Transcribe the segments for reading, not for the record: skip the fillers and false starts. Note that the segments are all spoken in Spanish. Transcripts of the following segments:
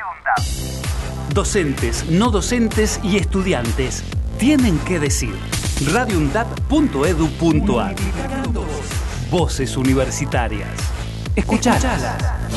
Docentes, no docentes y estudiantes tienen que decir. radioundad.edu.ar. Voces universitarias. Escuchalas.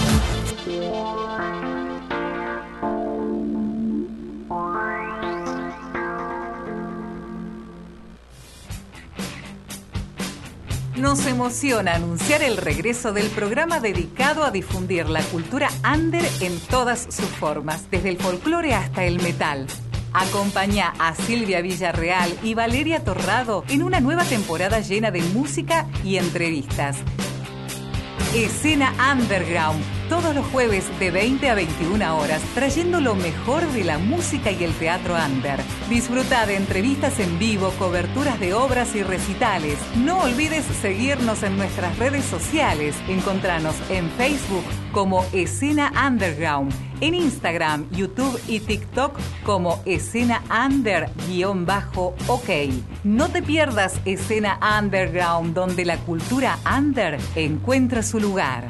Nos emociona anunciar el regreso del programa dedicado a difundir la cultura under en todas sus formas, desde el folclore hasta el metal. Acompañá a Silvia Villarreal y Valeria Torrado en una nueva temporada llena de música y entrevistas. Escena Underground, todos los jueves de 20 a 21 horas, trayendo lo mejor de la música y el teatro under. Disfruta de entrevistas en vivo, coberturas de obras y recitales. No olvides seguirnos en nuestras redes sociales. Encontranos en Facebook como Escena Underground, en Instagram, YouTube y TikTok como Escena Under_OK. No te pierdas Escena Underground, donde la cultura under encuentra su lugar.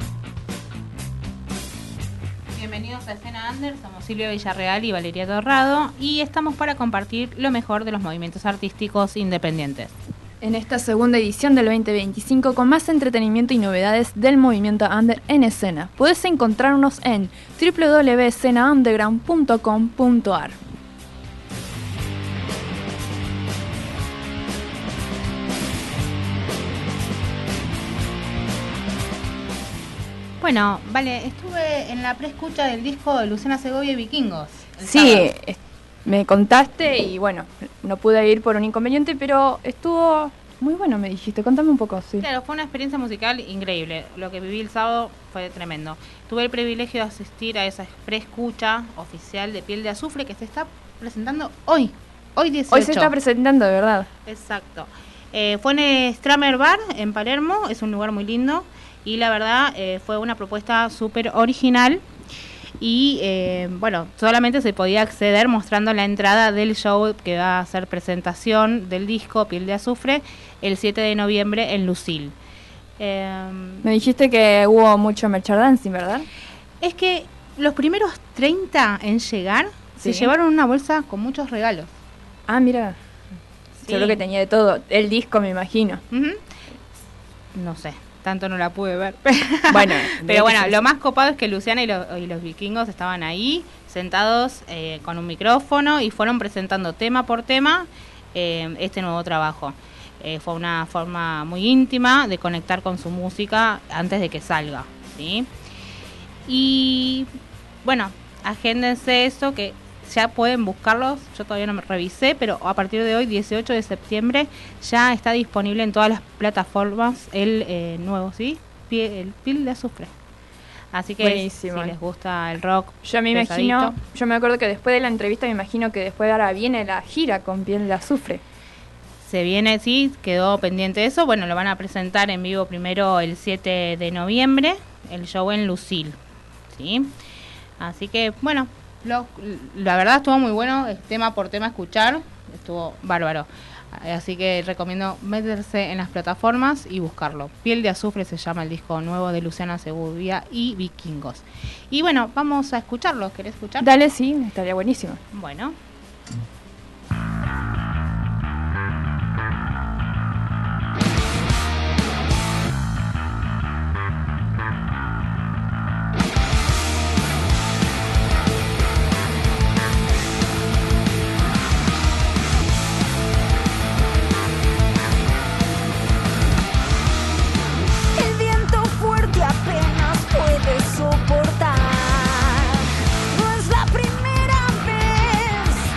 Bienvenidos a Escena Under, somos Silvia Villarreal y Valeria Torrado y estamos para compartir lo mejor de los movimientos artísticos independientes. En esta segunda edición del 2025 con más entretenimiento y novedades del movimiento under en escena. Puedes encontrarnos en www.escenaunderground.com.ar. Bueno, vale, estuve en la preescucha del disco de Luciana Segovia y Vikingos. Sí, me contaste y bueno, no pude ir por un inconveniente, pero estuvo muy bueno, me dijiste. Contame un poco, sí. Claro, fue una experiencia musical increíble. Lo que viví el sábado fue tremendo. Tuve el privilegio de asistir a esa preescucha oficial de Piel de Azufre que se está presentando hoy 18. Hoy se está presentando, de verdad. Exacto. Fue en Stramer Bar, en Palermo, es un lugar muy lindo. Y la verdad fue una propuesta súper original y bueno, solamente se podía acceder mostrando la entrada del show que va a ser presentación del disco Piel de Azufre el 7 de noviembre en Lucil. Me dijiste que hubo mucho merchandising, ¿verdad? Es que los primeros 30 en llegar se llevaron una bolsa con muchos regalos. Ah, mira, Sí. seguro que tenía de todo, el disco me imagino. Uh-huh. No sé. Tanto no la pude ver. Bueno, pero bueno, lo más copado es que Luciana y los Vikingos estaban ahí, sentados con un micrófono y fueron presentando tema por tema este nuevo trabajo. Fue una forma muy íntima de conectar con su música antes de que salga, ¿sí? Y bueno, agéndense eso, que ya pueden buscarlos, yo todavía no me revisé, pero a partir de hoy, 18 de septiembre, ya está disponible en todas las plataformas el nuevo, ¿sí? El Piel de Azufre. Así que buenísimo. Si les gusta el rock yo me pesadito, imagino, yo me acuerdo que después de la entrevista me imagino que después ahora viene la gira con Piel de Azufre. se viene, sí, quedó pendiente eso. Bueno, lo van a presentar en vivo primero el 7 de noviembre, el show en Lucil, ¿sí? Así que, bueno, la verdad estuvo muy bueno, tema por tema escuchar, estuvo bárbaro. Así que recomiendo meterse en las plataformas y buscarlo. Piel de Azufre se llama el disco nuevo de Luciana Segovia y Vikingos. Y bueno, vamos a escucharlo. ¿Querés escuchar? Dale, sí, estaría buenísimo. Bueno. Soportar. No es la primera vez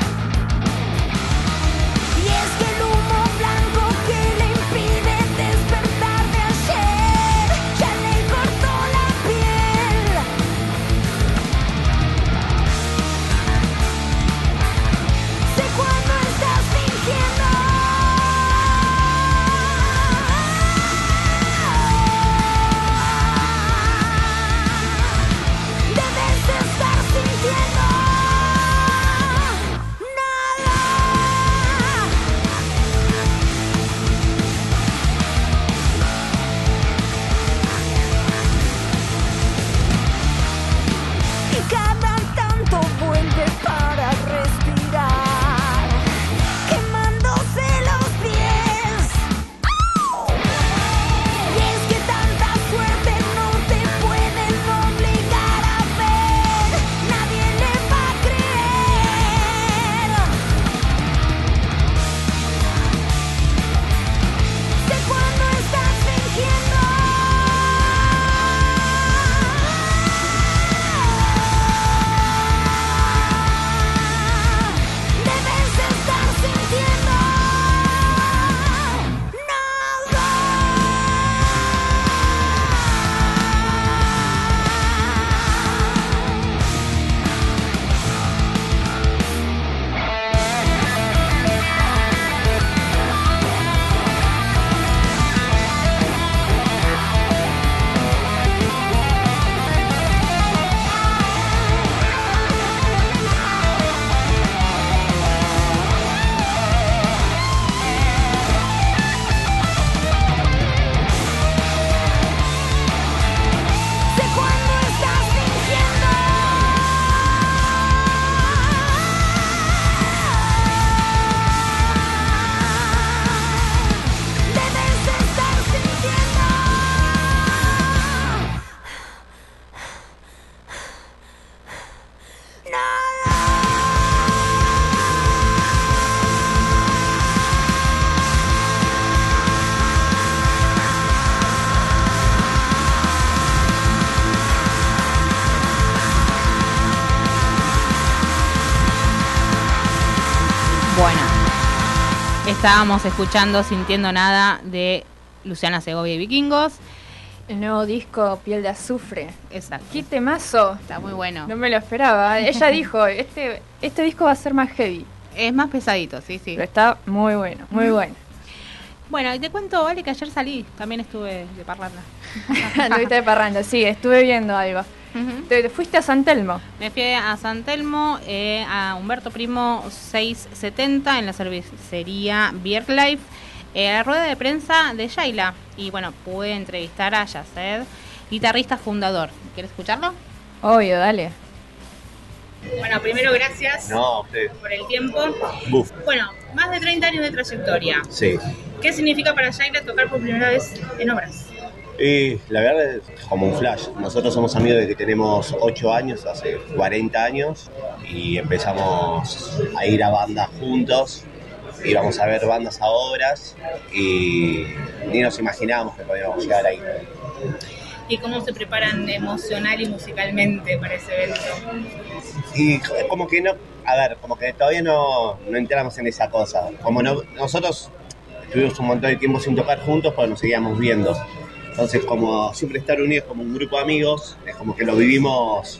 Estábamos escuchando Sintiendo Nada de Luciana Segovia y Vikingos. El nuevo disco Piel de Azufre. Exacto. ¡Qué temazo! Está muy bueno. No me lo esperaba. Ella dijo, este disco va a ser más heavy. Es más pesadito, sí. Pero está muy bueno, muy bueno. Bueno, y te cuento, Vale, que ayer salí. También estuve de parranda. Estuviste de parranda, sí, estuve viendo algo. ¿Te fuiste a San Telmo? Me fui a San Telmo, a Humberto Primo 670 en la cervecería Beer Life, a la rueda de prensa de Yaila. Y bueno, pude entrevistar a Yaced, guitarrista fundador. ¿Quieres escucharlo? Obvio, dale. Bueno, primero gracias por el tiempo. Buf. Bueno, más de 30 años de trayectoria. Sí. ¿Qué significa para Yaila tocar por primera vez en obras? Y la verdad es como un flash. Nosotros somos amigos desde que tenemos 8 años, hace 40 años, y empezamos a ir a bandas juntos. Íbamos a ver bandas a obras y ni nos imaginábamos que podíamos llegar ahí. ¿Y cómo se preparan emocional y musicalmente para ese evento? Y como que no, como que todavía no entramos en esa cosa. Como nosotros estuvimos un montón de tiempo sin tocar juntos, pero nos seguíamos viendo. Entonces, como siempre estar unidos como un grupo de amigos, es como que lo vivimos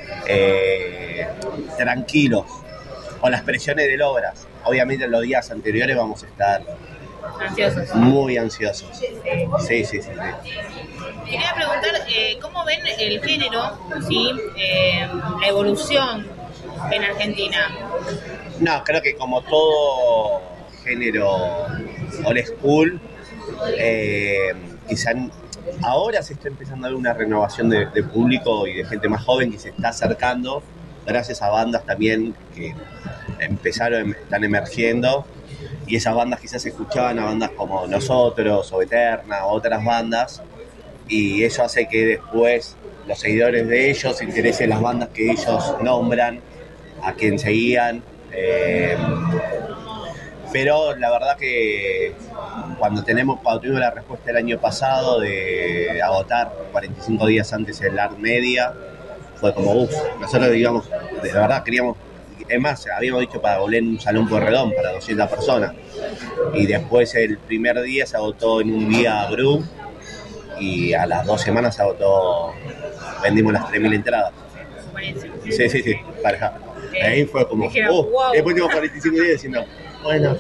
tranquilos, con las presiones del obras. Obviamente en los días anteriores vamos a estar ansiosos. Muy ansiosos. Sí. Quería preguntar, ¿cómo ven el género, ¿sí? La evolución en Argentina? No, creo que como todo género old school, quizá ahora se está empezando a ver una renovación de público y de gente más joven que se está acercando, gracias a bandas también que están emergiendo, y esas bandas quizás se escuchaban a bandas como nosotros o Eterna o otras bandas, y eso hace que después los seguidores de ellos se interesen en las bandas que ellos nombran, a quien seguían. Pero la verdad que cuando tuvimos la respuesta el año pasado de agotar 45 días antes el Art Media, fue como nosotros digamos, de verdad queríamos, es más, habíamos dicho para volver en un salón Pueyrredón para 200 personas, y después el primer día se agotó en un día Bru, y a las 2 semanas se agotó, vendimos las 3.000 entradas. Buenísimo. Sí, pareja. Ahí fue como, wow. Después tuvimos 45 días diciendo, bueno.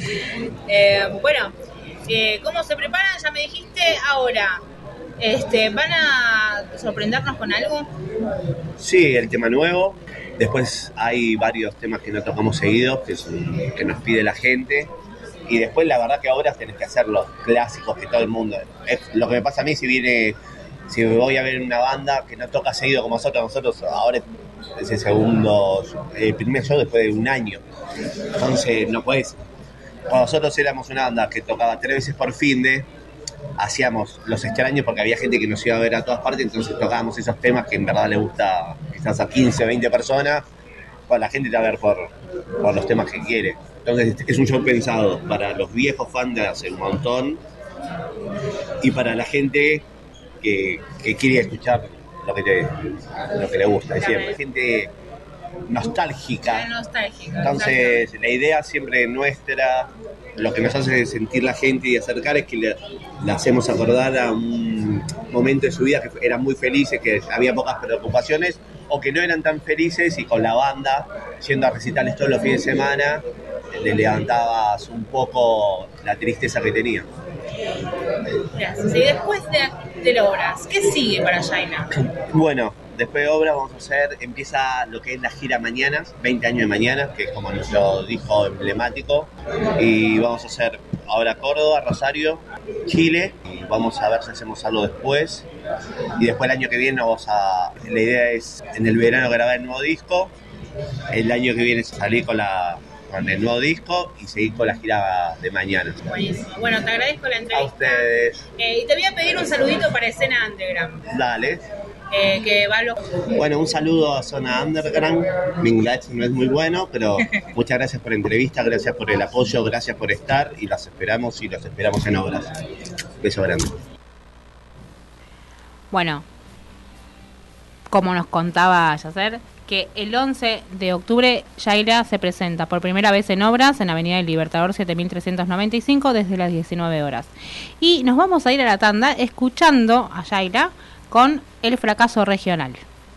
¿Cómo se preparan? Ya me dijiste, ahora, ¿van a sorprendernos con algo? Sí, el tema nuevo. Después hay varios temas que no tocamos seguidos, que nos pide la gente. Y después la verdad que ahora tenés que hacer los clásicos que todo el mundo... Es lo que me pasa a mí si voy a ver una banda que no toca seguido como nosotros ahora es el primer show después de un año. Entonces no puedes... Cuando nosotros éramos una banda que tocaba 3 veces por finde, hacíamos los extraños porque había gente que nos iba a ver a todas partes, entonces tocábamos esos temas que en verdad le gusta quizás a 15 o 20 personas, pues la gente te va a ver por los temas que quiere. Entonces es un show pensado para los viejos fans de hace un montón y para la gente que quiere escuchar lo que le gusta. Es decir, gente nostálgica. Entonces la idea siempre nuestra, lo que nos hace sentir la gente y acercar es que le hacemos acordar a un momento de su vida que eran muy felices, que había pocas preocupaciones o que no eran tan felices, y con la banda yendo a recitales todos los fines de semana le levantabas un poco la tristeza que tenía. Gracias. Y después de obras, ¿qué sigue para Yaila? Bueno, después de obras empieza lo que es la gira Mañanas, 20 años de Mañanas, que es como nuestro disco emblemático, y vamos a hacer ahora Córdoba, Rosario, Chile, y vamos a ver si hacemos algo después, y después el año que viene la idea es en el verano grabar el nuevo disco, el año que viene salir con el nuevo disco y seguir con la gira de Mañana. Buenísimo. Bueno, te agradezco la entrevista. A ustedes. Y te voy a pedir un saludito para Escena Underground. Dale. Que va Bueno, un saludo a Zona Underground. Mi inglés no es muy bueno, pero muchas gracias por la entrevista, gracias por el apoyo, gracias por estar, y los esperamos en obras. Beso grande. Bueno, como nos contaba Yaced, que el 11 de octubre Yaila se presenta por primera vez en obras en Avenida del Libertador 7395 desde las 19 horas. Y nos vamos a ir a la tanda escuchando a Yaila con El fracaso regional.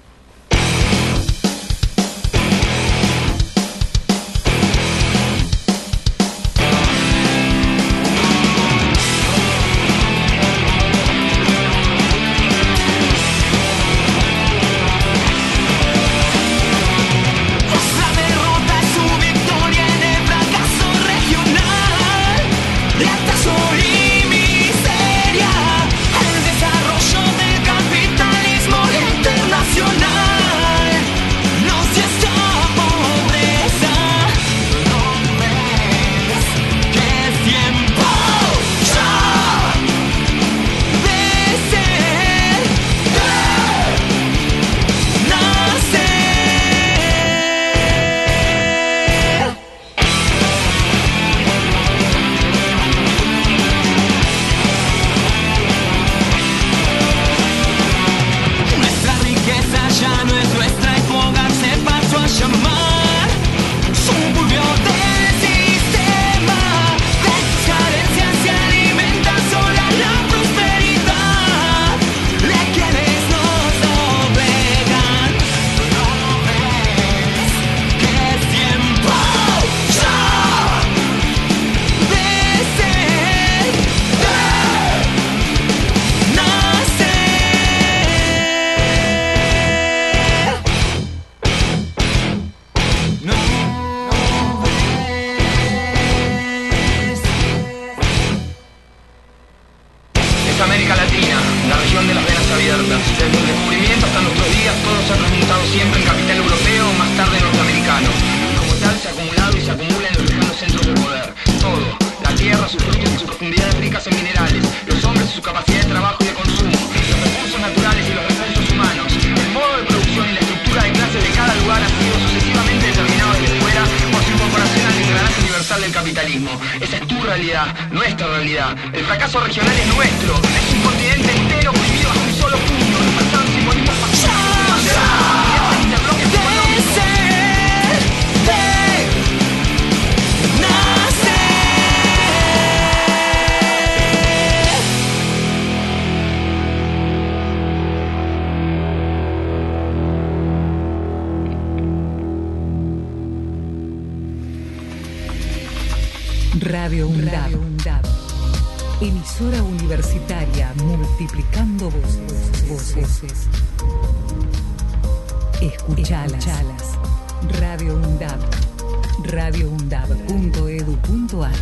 El fracaso regional es nuestro. Es un continente entero prohibido bajo un solo puño. Nos faltaron simbolismos Radio UNDAB. Emisora universitaria multiplicando voces. Escuchalas. Radio UNDAB. radioundab.edu.ar.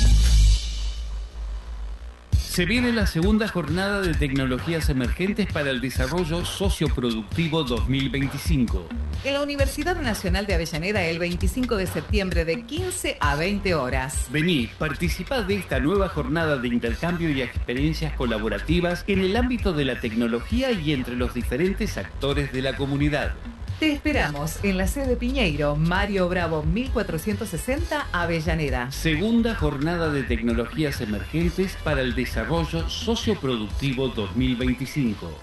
Se viene la segunda jornada de tecnologías emergentes para el desarrollo socioproductivo 2025. En la Universidad Nacional de Avellaneda el 25 de septiembre de 15 a 20 horas. Vení, participá de esta nueva jornada de intercambio y experiencias colaborativas en el ámbito de la tecnología y entre los diferentes actores de la comunidad. Te esperamos en la sede Piñeiro, Mario Bravo 1460, Avellaneda. Segunda jornada de tecnologías emergentes para el desarrollo socioproductivo 2025.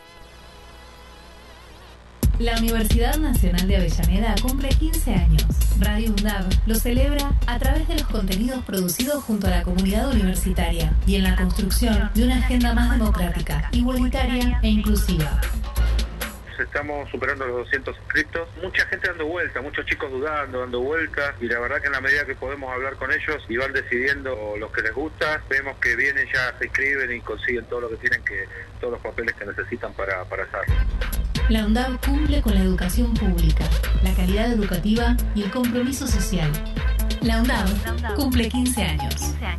La Universidad Nacional de Avellaneda cumple 15 años. Radio UNDAB lo celebra a través de los contenidos producidos junto a la comunidad universitaria y en la construcción de una agenda más democrática, igualitaria e inclusiva. Estamos superando los 200 inscritos, mucha gente dando vuelta, muchos chicos dudando, dando vueltas, y la verdad que en la medida que podemos hablar con ellos y van decidiendo lo que les gusta, vemos que vienen, ya se inscriben y consiguen todo lo que tienen, todos los papeles que necesitan para hacerlo. La UNDAB cumple con la educación pública, la calidad educativa y el compromiso social. La UNDAB cumple 15 años.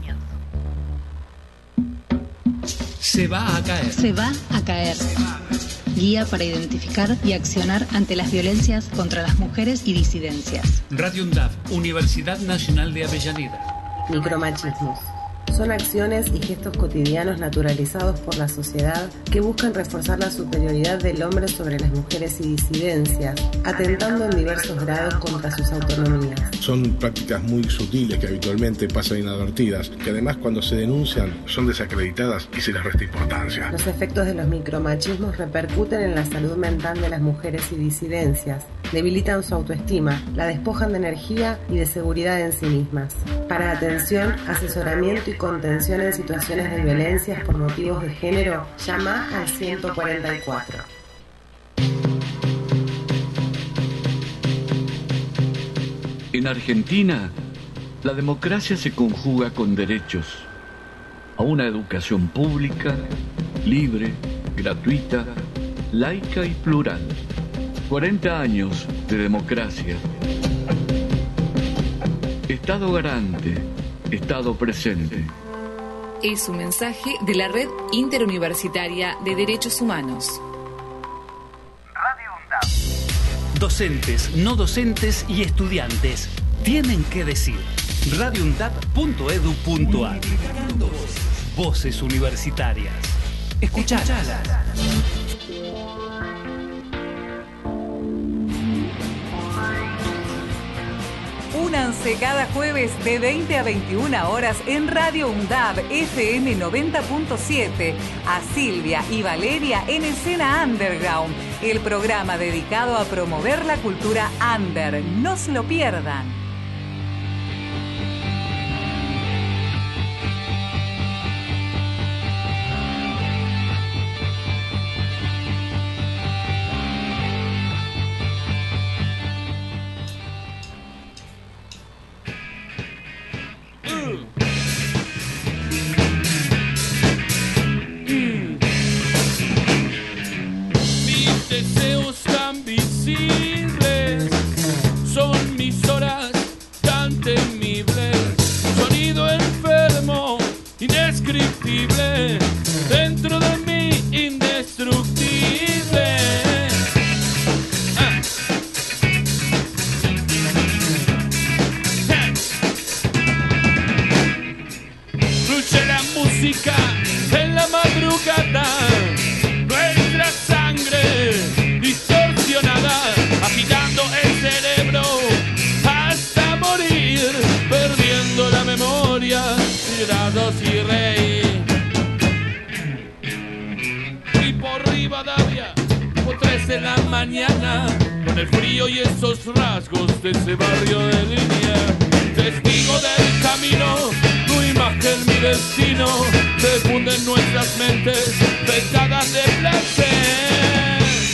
Se va a caer. Se va a caer. Guía para identificar y accionar ante las violencias contra las mujeres y disidencias. Radio UNDAB, Universidad Nacional de Avellaneda. Micromachismos. Son acciones y gestos cotidianos naturalizados por la sociedad que buscan reforzar la superioridad del hombre sobre las mujeres y disidencias, atentando en diversos grados contra sus autonomías. Son prácticas muy sutiles que habitualmente pasan inadvertidas, que además cuando se denuncian son desacreditadas y se les resta importancia. Los efectos de los micromachismos repercuten en la salud mental de las mujeres y disidencias, debilitan su autoestima, la despojan de energía y de seguridad en sí mismas. Para atención, asesoramiento y contención en situaciones de violencias por motivos de género, llama al 144. En Argentina, la democracia se conjuga con derechos a una educación pública, libre, gratuita, laica y plural. 40 años de democracia. Estado garante, Estado presente. Es un mensaje de la Red Interuniversitaria de Derechos Humanos. Docentes, no docentes y estudiantes tienen que decir. radioundab.edu.ar. Voces universitarias. Escuchalas. Únanse cada jueves de 20 a 21 horas en Radio UNDAB FM 90.7 a Silvia y Valeria en Escena Underground, el programa dedicado a promover la cultura under. No se lo pierdan. Dentro de mí indestructible. Fluye la música en la madrugada, nuestra sangre distorsionada, agitando el cerebro hasta morir, perdiendo la memoria, tirados y rey. Rivadavia, tipo 3 de la mañana, con el frío y esos rasgos de ese barrio de línea. Testigo del camino, tu imagen, mi destino, se funden nuestras mentes, pecadas de placer.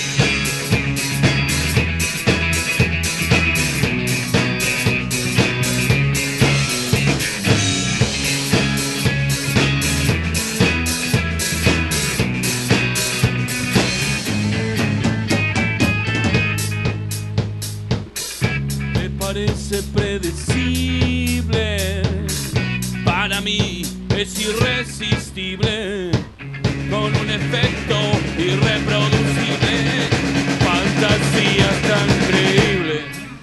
Parece predecible, para mí es irresistible, con un efecto irreproducible, fantasías tan creíbles.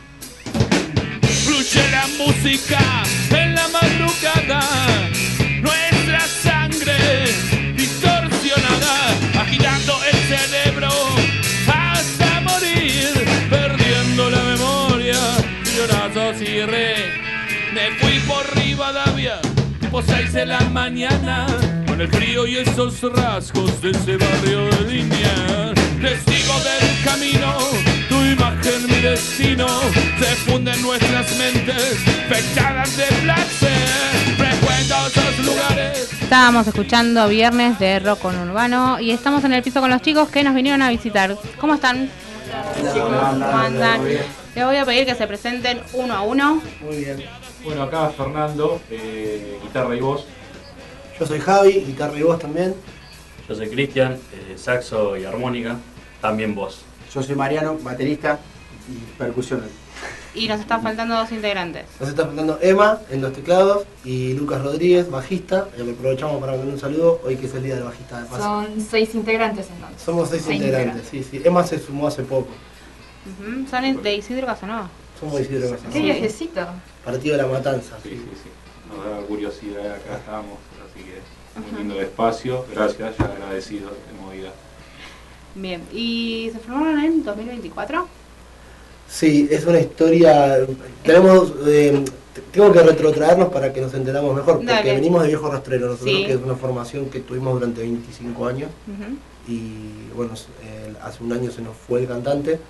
Fluye la música en la madrugada, nuestra sangre distorsionada, agitando el cerebro hasta morir, perdiendo la memoria. Y me fui por Rivadavia, tipo 6 de la mañana, con el frío y esos rasgos de ese barrio de línea. Testigo del camino, tu imagen, mi destino, se funden nuestras mentes, fechadas de placer, frecuento esos lugares. Estábamos escuchando Viernes de Rock con Urbano y estamos en el piso con los chicos que nos vinieron a visitar. ¿Cómo están? ¿Cómo andan? Les voy a pedir que se presenten uno a uno. Muy bien. Bueno, acá Fernando, guitarra y voz. Yo soy Javi, guitarra y voz también. Yo soy Cristian, saxo y armónica, también voz. Yo soy Mariano, baterista y percusión. Y nos están faltando 2 integrantes. Nos está faltando Emma en los teclados y Lucas Rodríguez, bajista. Y aprovechamos para darle un saludo, hoy que es el día del bajista de paso. Son 6 integrantes entonces. Somos 6 integrantes, sí. Emma se sumó hace poco. ¿Son de Isidro Casanova? Somos de Isidro Casanova. ¿Qué viajecito? Partido de la Matanza. Sí. Nos da curiosidad, acá estamos, así que muy lindo el espacio. Gracias, ya agradecido de movida. Bien, ¿y se formaron en 2024? Sí, es una historia. Tenemos. Tengo que retrotraernos para que nos enteramos mejor, porque Dale. venimos de Viejo Rastrero, nosotros, Sí. que es una formación que tuvimos durante 25 años. Y bueno, hace un año se nos fue el cantante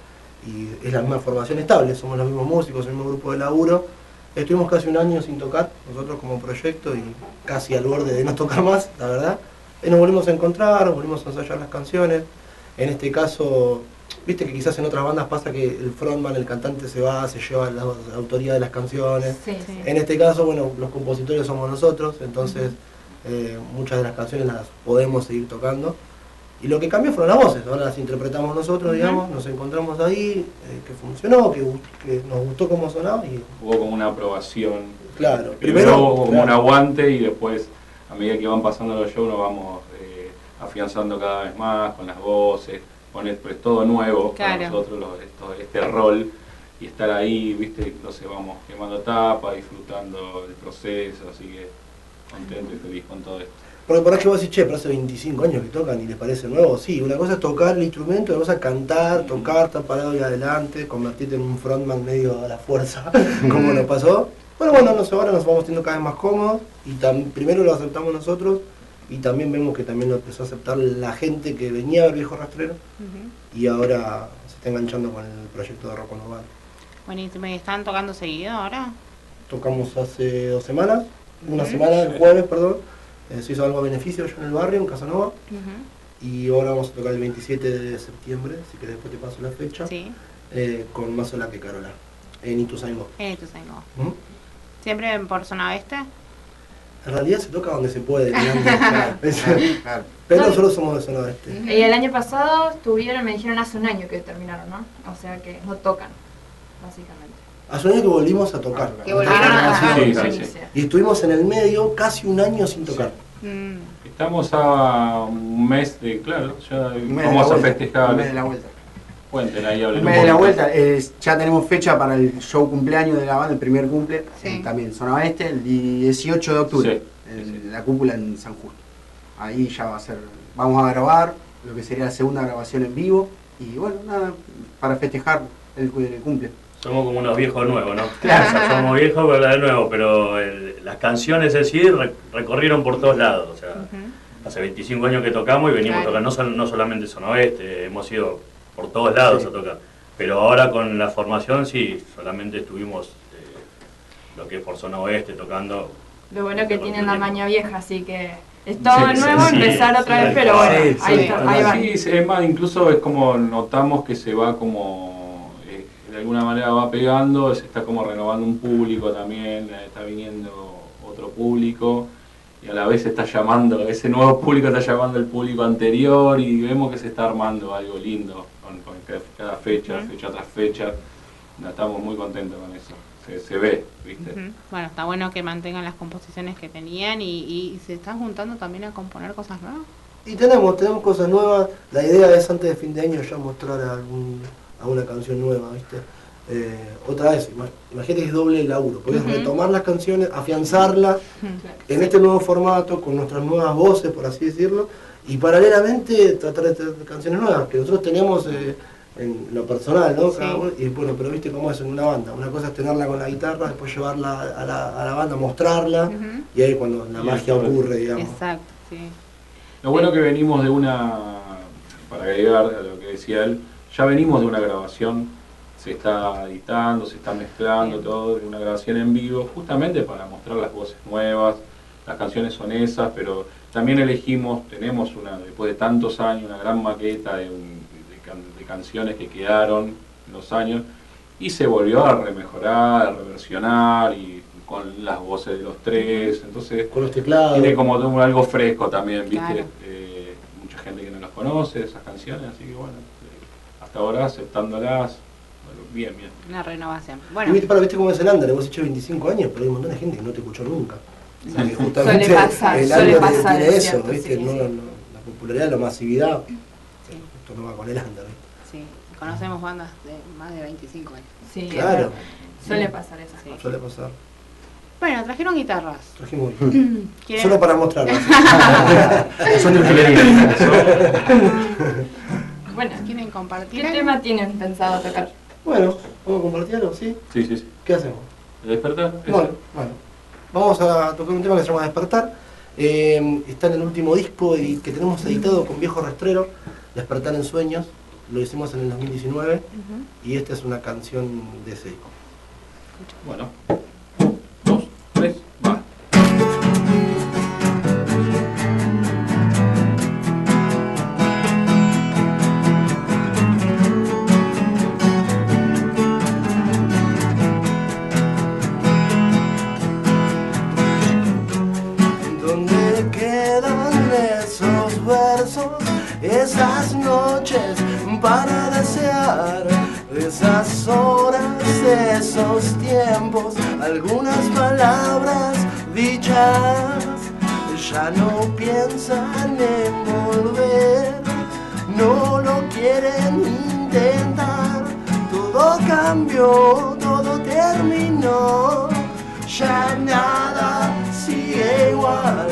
y es la misma formación estable, somos los mismos músicos, el mismo grupo de laburo. Estuvimos casi un año sin tocar, nosotros como proyecto, y casi al borde de no tocar más, la verdad. Y nos volvimos a encontrar, nos volvimos a ensayar las canciones. En este caso, viste que quizás en otras bandas pasa que el frontman, el cantante se va, se lleva la autoría de las canciones. Sí, sí. En este caso, bueno, los compositores somos nosotros, entonces muchas de las canciones las podemos seguir tocando. Y lo que cambió fueron las voces, ahora las interpretamos nosotros, digamos, nos encontramos ahí, que funcionó, que nos gustó cómo sonaba. Y hubo como una aprobación. Claro, primero hubo como un aguante y después, a medida que van pasando los shows, nos vamos afianzando cada vez más con las voces, con pues todo nuevo para nosotros, este rol, y estar ahí, viste, no sé, vamos quemando tapas, disfrutando del proceso, así que contento y feliz con todo esto. Porque por ahí que vos decís, che, pero hace 25 años que tocan y les parece nuevo. Sí, una cosa es tocar el instrumento, otra cosa es cantar, tocar, estar parado ahí adelante, convertirte en un frontman medio a la fuerza, como nos pasó. Bueno, ahora nos vamos teniendo cada vez más cómodos y primero lo aceptamos nosotros y también vemos que también lo empezó a aceptar la gente que venía del Viejo Rastrero y ahora se está enganchando con el proyecto de Rock Urbano. Buenísimo, ¿y están tocando seguido ahora? Tocamos hace 2 semanas, una semana, el jueves, perdón. Se hizo algo a beneficio allá en el barrio, en Casanova, y ahora vamos a tocar el 27 de septiembre, así que después te paso la fecha, con Más Sola que Carola, en Ituzaingó. En Ituzaingó. ¿Siempre por zona oeste? En realidad se toca donde se puede, claro. Pero nosotros somos de zona oeste. Y el año pasado estuvieron, me dijeron hace un año que terminaron, ¿no? O sea que no tocan, básicamente. Hace un año que volvimos a tocar. Que volvieron a tocar. Sí. Y estuvimos en el medio casi un año sin tocar. Estamos a un mes de, claro, ya vamos a festejar. Un mes de la vuelta. Cuenten ahí, hablen un mes de la vuelta, ya tenemos fecha para el show cumpleaños de la banda, el primer cumple, también zona oeste, el 18 de octubre, en la cúpula en San Justo. Ahí ya va a ser, vamos a grabar lo que sería la segunda grabación en vivo y bueno, nada, para festejar el cumple. Somos como unos viejos nuevos, ¿no? Claro. O sea, somos viejos pero de nuevo, pero las canciones en sí recorrieron por todos lados. O sea, hace 25 años que tocamos y venimos tocando, no solamente zona oeste, hemos ido por todos lados a tocar. Pero ahora con la formación sí, solamente estuvimos lo que es por zona oeste tocando. Lo bueno que tienen la maña vieja, así que es todo nuevo, empezar otra vez, pero bueno, ahí va. Sí, es más, incluso es como notamos que se va como... de alguna manera va pegando, se está como renovando un público también, está viniendo otro público y a la vez está llamando, ese nuevo público está llamando al público anterior y vemos que se está armando algo lindo con cada fecha, fecha tras fecha. Estamos muy contentos con eso, se ve, ¿viste? Bueno, está bueno que mantengan las composiciones que tenían y se están juntando también a componer cosas nuevas. Y tenemos cosas nuevas, la idea es antes de fin de año ya mostrar alguna canción nueva, ¿viste? Otra vez, imagínate que es doble laburo, podés retomar las canciones, afianzarlas en este nuevo formato, con nuestras nuevas voces, por así decirlo, y paralelamente tratar de tener canciones nuevas, que nosotros tenemos en lo personal, ¿no? Y bueno, pero viste cómo es en una banda, una cosa es tenerla con la guitarra, después llevarla a la banda, mostrarla, y ahí cuando la magia ocurre, digamos. Exacto, sí. Lo bueno que venimos de para agregar a lo que decía él, ya venimos de una grabación, se está editando, se está mezclando todo, de una grabación en vivo, justamente para mostrar las voces nuevas, las canciones son esas, pero también tenemos después de tantos años, una gran maqueta de canciones que quedaron en los años, y se volvió a remejorar, a reversionar, y con las voces de los tres, entonces con los teclados. Tiene como algo fresco también, ¿viste? Claro. Mucha gente que no las conoce, esas canciones, así que bueno, hasta ahora aceptándolas, bien. Una renovación. Bueno. Y viste cómo es el under, vos has hecho 25 años, pero hay un montón de gente que no te escuchó nunca. O sea, que justamente suele pasar, tiene eso, cierto, ¿viste? Sí. La popularidad, la masividad, esto no va con el under, ¿viste? Sí, conocemos bandas de más de 25 años. Sí, claro. Suele pasar eso. Sí. Suele pasar. Bueno, trajeron guitarras. Trajimos solo para mostrarlas. Son de utilería. Bueno, ¿quieren compartir? ¿Qué tema tienen pensado tocar? Bueno, ¿vamos a compartirlo? ¿Sí? Sí. ¿Qué hacemos? ¿Despertar? Bueno, vamos a tocar un tema que se llama Despertar. Está en el último disco y que tenemos editado con Viejo Rastrero, Despertar en Sueños. lo hicimos en el 2019 y esta es una canción de ese disco. Bueno, 1, 2, 3, va. ¿Dónde quedan esos versos, esas noches para desear, esas horas, esos tiempos, algunas palabras dichas? Ya no piensan en volver, no lo quieren intentar. Todo cambió, todo terminó, ya nada sigue igual.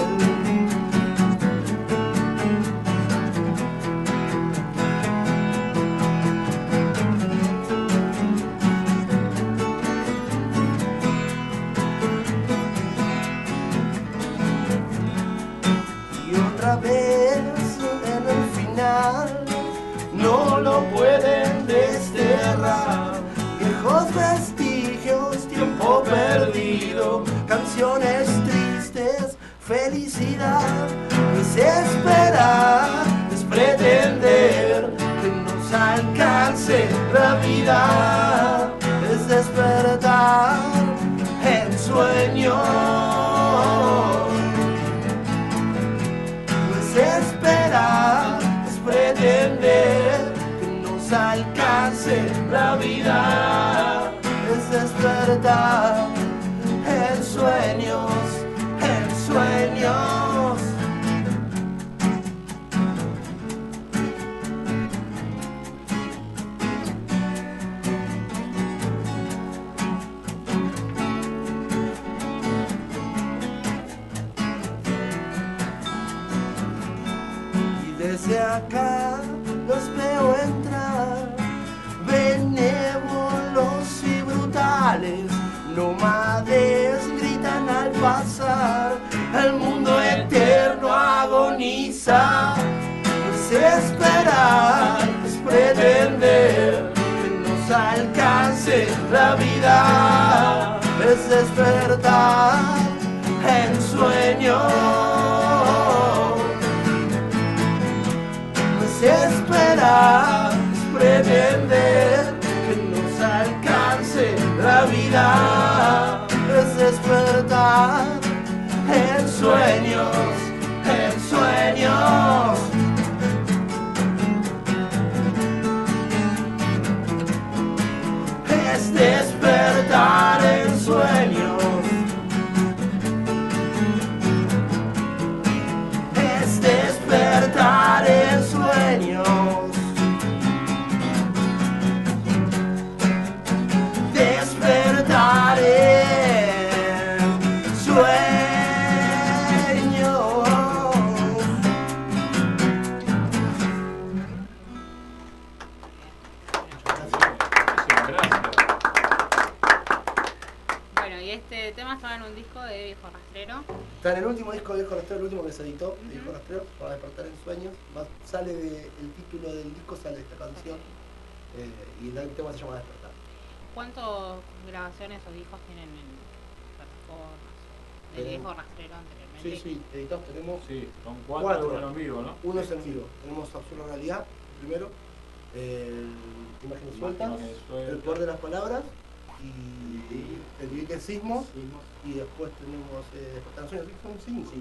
Otra vez en el final no lo pueden desterrar. Viejos vestigios, tiempo perdido, canciones tristes, felicidad. Desesperar es pretender que nos alcance la vida, es despertar en sueños. Esperar es pretender que nos alcance la vida, es despertar en sueños, en sueños. Desde acá los veo entrar, benévolos y brutales, nómades gritan al pasar, el mundo eterno agoniza. Desesperar es pretender que nos alcance la vida, es despertar en sueños. Esperar es pretender que nos alcance la vida, es despertar en sueños, en sueños. Es despertar en sueños. Es despertar en sueños. Despertar en sueños. Bueno, y este tema estaba en un disco de Viejo Rastrero. Está en el último disco de Viejo Rastrero, el último que se editó, de Viejo Rastrero, para despertar en sueños. Sale el título del disco, sale esta canción, y el tema se llama Despertar. ¿Cuántas grabaciones o discos tienen en plataformas de Viejo Rastrero anteriormente? Sí, editados tenemos Sí, son 4 en vivo, ¿no? Uno es en vivo. Tenemos Absurda Realidad, primero, Imágenes Sueltas, El Poder de las Palabras, y El Vivir que es Sismos, y después tenemos Despertar en Sueños, son 5.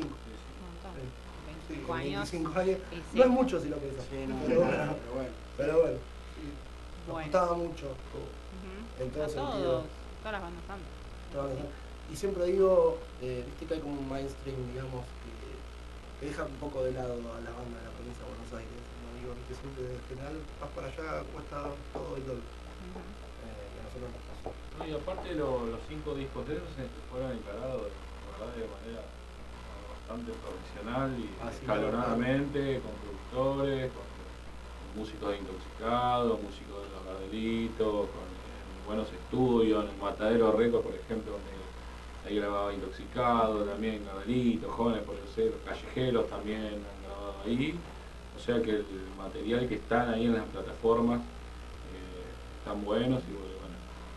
25 años. No es mucho si lo pensás. Pero bueno, nos gustaba mucho en todo sentido. Todas las bandas cantan. Y siempre digo, viste que hay como un mainstream, digamos, que deja un poco de lado a la banda de la provincia de Buenos Aires. No digo que siempre en general vas para allá, cuesta todo el doble. Que nosotros nos pasó. No, y aparte los 5 discos de esos fueron encarados de manera bastante profesional y escalonadamente, con productores, con músicos de Intoxicado, músicos de Los Gardelitos, con buenos estudios, en el Matadero Records, por ejemplo, donde ahí grababa Intoxicado, también Gardelitos, Jóvenes por el Ser, Callejeros también han grabado ahí, O sea que el material que están ahí en las plataformas están buenos y bueno,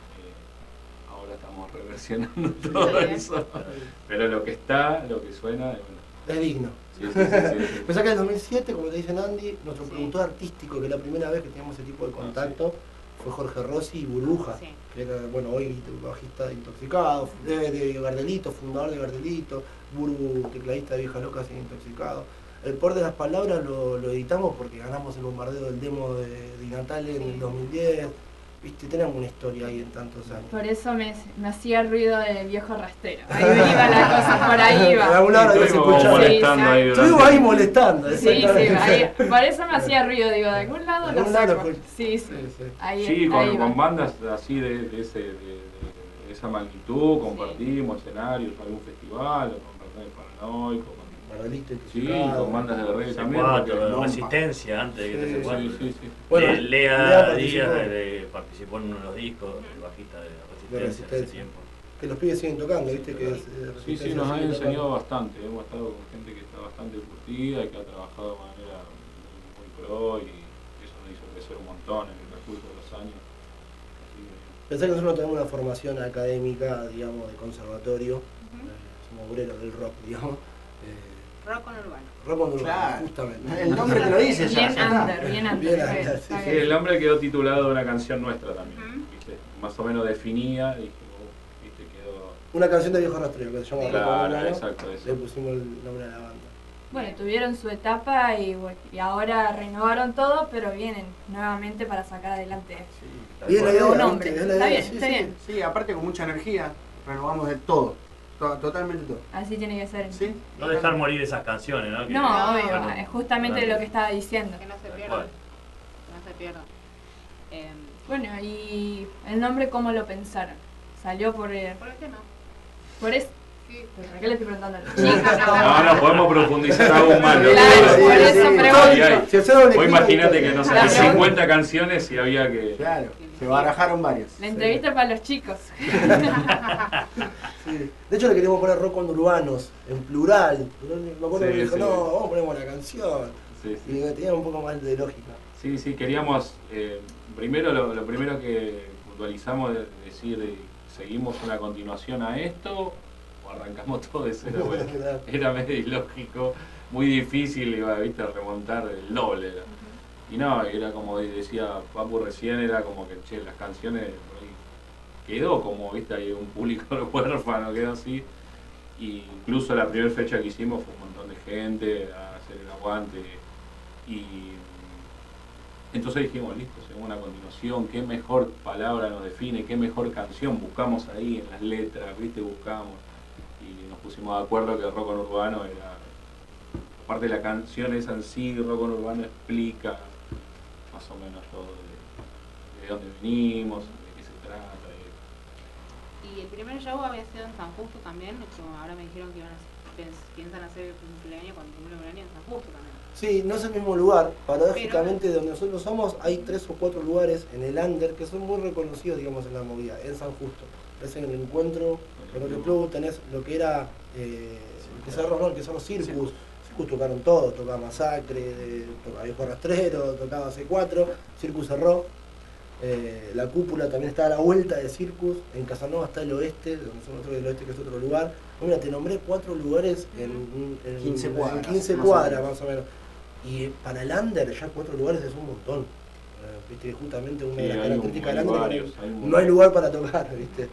ahora estamos reversionando todo eso. Pero lo que está, lo que suena, bueno, es digno. Sí. Pensá que en el 2007, como te dice Andy, nuestro productor artístico, que la primera vez que teníamos ese tipo de contacto, fue Jorge Rossi y Burbuja, que era, bueno, hoy bajista de Intoxicado, de Gardelito, fundador de Gardelito, Burbu, tecladista de Viejas Locas y Intoxicado. El Poder de las Palabras lo editamos porque ganamos el bombardeo del demo de Di Natale en el 2010. Viste, tenemos una historia ahí en tantos años. Por eso me hacía ruido de viejo rastrero. Ahí iba la cosa, por ahí iba. De algún lado se escuchaba. Estuvimos ahí molestando. Sí, ahí, por eso me hacía ruido, digo, de algún lado lo saco. Sí. Ahí con bandas así de esa magnitud, compartimos escenarios, algún festival, con Paranoico, con bandas de reggae también. Resistencia antes de que sí. Bueno, Lea Díaz participó en uno de los discos, el bajista de Resistencia hace tiempo. Que los pibes siguen tocando, ¿viste? Sí, nos han enseñado bastante. Hemos estado con gente que está bastante curtida y que ha trabajado de manera muy pro y eso nos hizo crecer un montón en el transcurso de los años. Pensá que nosotros tenemos una formación académica, digamos, de conservatorio, somos obreros del rock, digamos. Rock con urbano. Rock con urbano, claro, justamente. El nombre te lo dice ya. Bien under. Sí, el nombre quedó titulado de una canción nuestra también, ¿viste? Más o menos definida y ¿viste? Quedó... Una canción de Viejo Rastrero que se llama Rock con Urbano. Exacto, eso. Le pusimos el nombre de la banda. Bueno, tuvieron su etapa y ahora renovaron todo, pero vienen nuevamente para sacar adelante Bien, un nuevo nombre. Está bien. Sí, aparte con mucha energía, renovamos de todo. Totalmente todo. Así tiene que ser. ¿Sí? No dejar morir esas canciones, ¿no? No, obvio, es justamente lo que estaba diciendo. Que no se pierdan. Bueno, y el nombre, ¿cómo lo pensaron? ¿Salió por qué no? ¿Por eso? ¿Por qué le estoy preguntando a los chicos? No, podemos profundizar aún más. Claro, por eso pregunto. Vos imagínate que no sé, 50 canciones y había que... Claro, se barajaron varias. La entrevista para los chicos. Sí. De hecho le queríamos poner Rock con Urbanos, en plural. Me acuerdo que dijo, no, vamos a poner una canción. Y tenía un poco más de lógica. Sí, queríamos, primero lo primero que puntualizamos es decir, ¿seguimos una continuación a esto o arrancamos todo de cero? Bueno, era medio ilógico, muy difícil, ¿viste? Remontar el doble. Y no, era como decía Papu recién, era como que, las canciones quedó como, ¿viste? Hay un público huérfano, quedó así. Y incluso la primera fecha que hicimos fue un montón de gente a hacer el aguante. Y entonces dijimos, listo, hacemos una continuación, qué mejor palabra nos define, qué mejor canción, buscamos ahí en las letras, ¿viste? Buscamos y nos pusimos de acuerdo que Rock con Urbano era, aparte de la canción esa en sí, Rock con Urbano explica más o menos todo de dónde venimos, de qué se trata. Y el primer show había sido en San Justo también, como ahora me dijeron que piensan hacer el cumpleaños cuando el cumpleaños en San Justo también. Sí, no es el mismo lugar. Paradójicamente, de donde nosotros somos, hay 3 o 4 lugares en el under que son muy reconocidos, digamos, en la movida, en San Justo. Es en el encuentro, en el club tenés lo que era, que son los Circus. Circus tocaron todo, tocaba Masacre, tocaba Viejo Rastrero, tocaba C4, Circus cerró. La Cúpula también está a la vuelta de Circus, en Casanova está el Oeste, donde nosotros del Oeste, que es otro lugar. Mira, te nombré 4 lugares en 15 cuadras, 15 cuadras más o menos. Y para el under ya 4 lugares es un montón. Viste, justamente una de las características del under no hay lugar para tocar, ¿viste?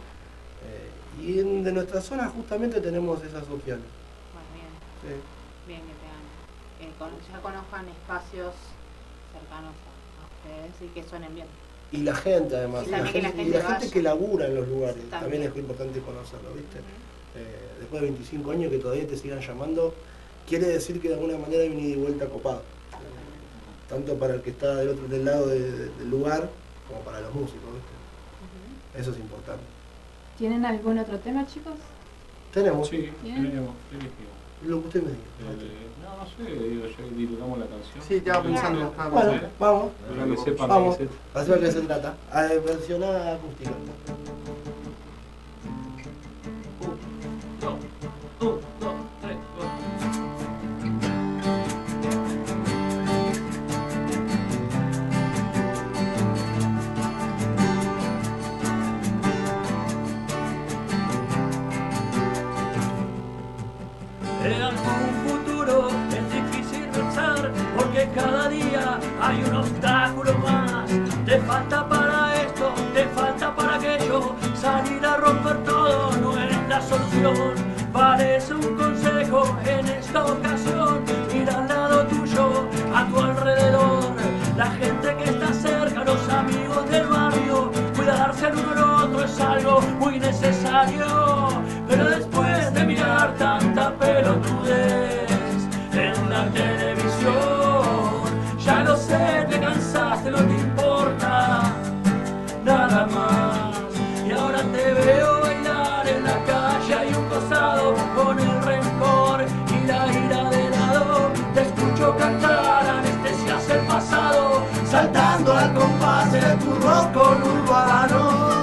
Y de nuestra zona justamente tenemos esas opciones. Bueno, bien. Sí. Bien que ya conozcan espacios cercanos a ustedes y que suenen bien. Y la gente además, y la gente que labura en los lugares, también es importante conocerlo, ¿viste? Después de 25 años que todavía te sigan llamando, quiere decir que de alguna manera hay un ida y vuelta copado. Tanto para el que está del lado del lugar, como para los músicos, ¿viste? Eso es importante. ¿Tienen algún otro tema, chicos? Tenemos. Sí, tenemos. Lo que usted me diga. No sé, digo, ya titulamos la canción. Sí, estaba pensando. Bueno, vamos. Para que sepan vamos. de Así de qué se trata. Versionada acústica. En algún futuro es difícil pensar, porque cada día hay un obstáculo más. Te falta para esto, te falta para aquello. Salir a romper todo no es la solución. Parece un consejo en esta ocasión. Mira al lado tuyo, a tu alrededor, la gente que está cerca, los amigos del barrio. Cuidarse el uno al otro es algo muy necesario. Pero después de mirar tanta pelotudez en la televisión, ya lo sé, te cansaste, no te importa nada más. Y ahora te veo bailar en la calle, hay un costado con el rencor y la ira de lado. Te escucho cantar, anestesias el pasado, saltando al compás de tu rock urbano.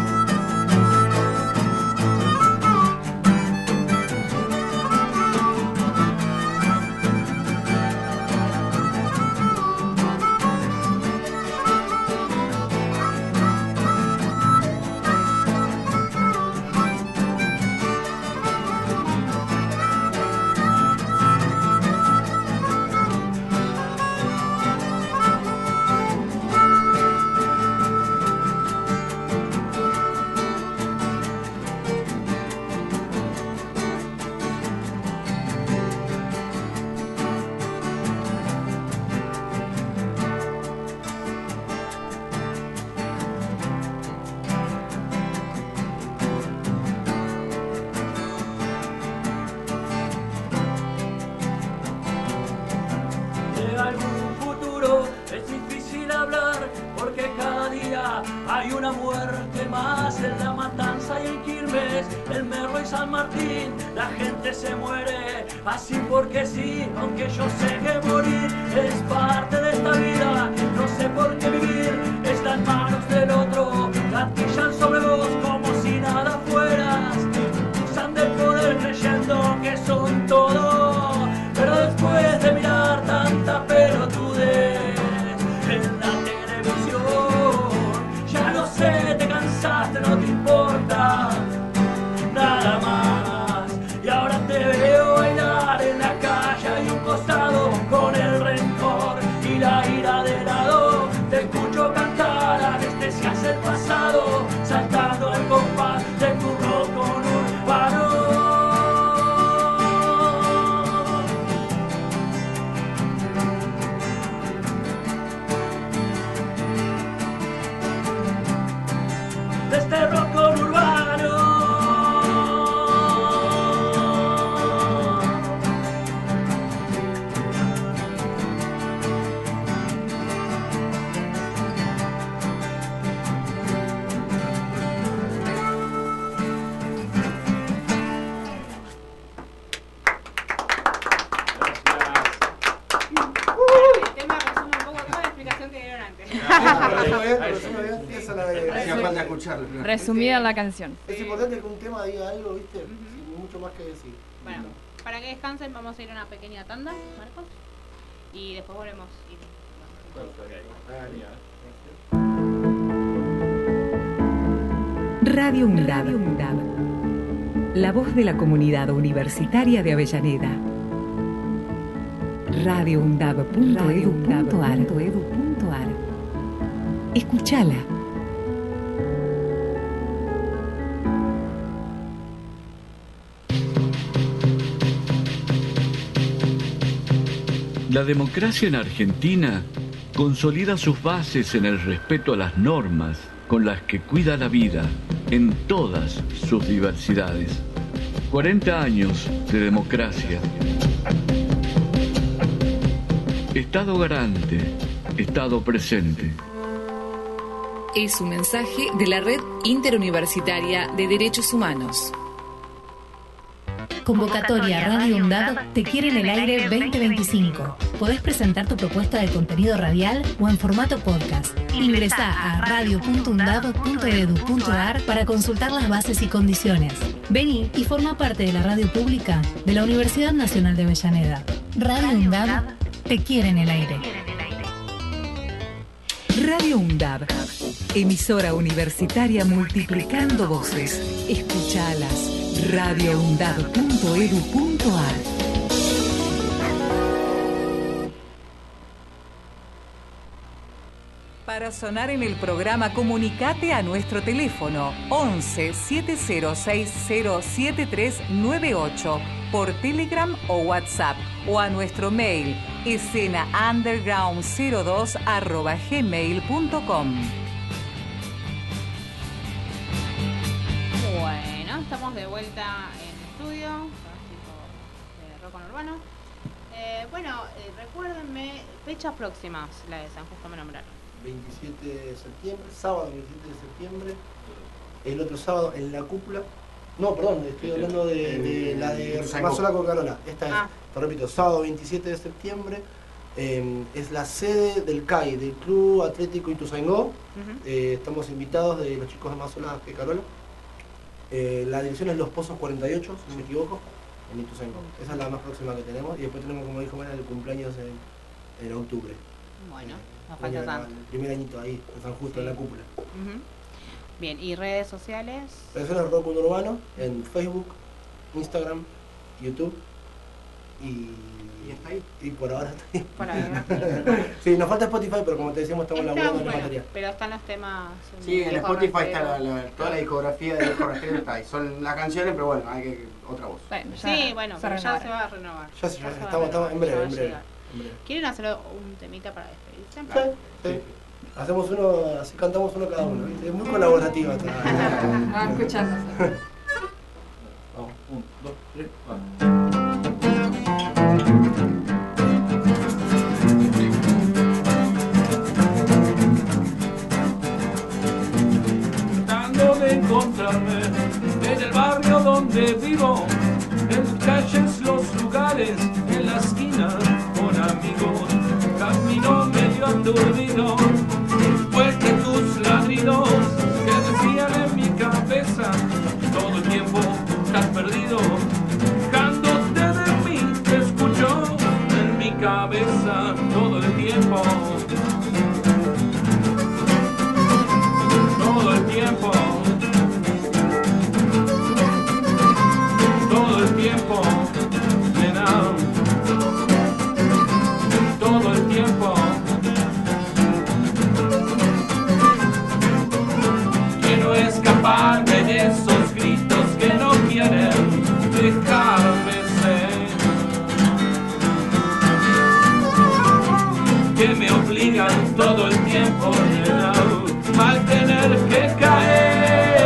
Hay una muerte más en la matanza y en Quilmes, el Merlo y San Martín. La gente se muere así porque sí, aunque yo sé que morir es parte de esta vida. No sé por qué vivir está en manos del otro. Gatillan sobre vos como si nada fueras. Usan del poder creyendo que son todo. Pero después de mirar tanta pelotudez en la te cansaste, no te importa nada más. Y ahora te veo bailar en la calle, hay un costado con el rencor y la ira de lado. Te escucho cantar, anestesias el pasado, saltando al compás de tu rock urbano. De este rock urbano. El tema resume un poco toda la explicación que dieron antes. Resumida la canción. Es importante que un tema diga algo, ¿viste? Sin mucho más que decir. Bueno, para que descansen vamos a ir a una pequeña tanda, Marcos, y después volvemos. Radio UNDAB, la voz de la comunidad universitaria de Avellaneda. radioundab.edu.ar. Escúchala. La democracia en Argentina consolida sus bases en el respeto a las normas con las que cuida la vida en todas sus diversidades. 40 años de democracia. Estado garante, Estado presente. Es un mensaje de la Red Interuniversitaria de Derechos Humanos. Convocatoria Radio UNDAB Te Quiere en el Aire 2025. Podés presentar tu propuesta de contenido radial o en formato podcast. Ingresá a radio.undab.edu.ar para consultar las bases y condiciones. Vení y forma parte de la radio pública de la Universidad Nacional de Avellaneda. Radio UNDAB Te Quiere en el Aire. Radio UNDAB, emisora universitaria multiplicando voces. Escuchalas. radioundad.edu.ar. Para sonar en el programa, comunicate a nuestro teléfono 11 7060 7398 por Telegram o WhatsApp o a nuestro mail escenaunderground02@gmail.com. Bueno, estamos de vuelta en estudio, de Rock on Urbano. Recuérdenme fechas próximas, la de San Justo me nombraron. 27 de septiembre, sábado 27 de septiembre, el otro sábado en la cúpula. No, perdón, estoy hablando de la de Más Sola con Carola. Esta es, te repito, sábado 27 de septiembre. Es la sede del CAI, del Club Atlético Ituzaingó. Estamos invitados de los chicos de Más Sola que Carola. La dirección es Los Pozos 48, si no me equivoco, en Ituzaingó. Esa es la más próxima que tenemos. Y después tenemos, como dijo Mara, el cumpleaños en octubre. Bueno, nos falta tanto. El primer añito ahí, en San Justo, en la cúpula. Bien, ¿y redes sociales? Redes sociales Rock on Urbano, en Facebook, Instagram, YouTube y está ahí. Y por ahora está ahí. Por ahora. Sí, nos falta Spotify, pero como te decíamos, estamos laburando en la materia. Pero están los temas. Sí, en Spotify está toda la discografía de Viejo Rastrero está ahí. Son las canciones, pero bueno, hay que otra voz. Bueno, pero ya se va a renovar. Ya estamos en breve. ¿Quieren hacer un temita para despedirse? Sí. Hacemos uno, así cantamos uno cada uno, ¿viste? Es muy colaborativa. Vamos escuchando. Vamos, 1, 2, 3, Tratando de encontrarme en el barrio donde vivo, en sus calles, los lugares, en la esquina, con amigos, camino medio aturdido, después de tus ladridos que decían en mi cabeza, todo el tiempo estás perdido, dejándote de mí, te escucho en mi cabeza todo el tiempo. Todo el tiempo. Todo el tiempo, nena. Todo el tiempo. Quiero escaparme de esos gritos que no quieren dejarme ser, que me obligan todo el tiempo, nena, al tener que caer.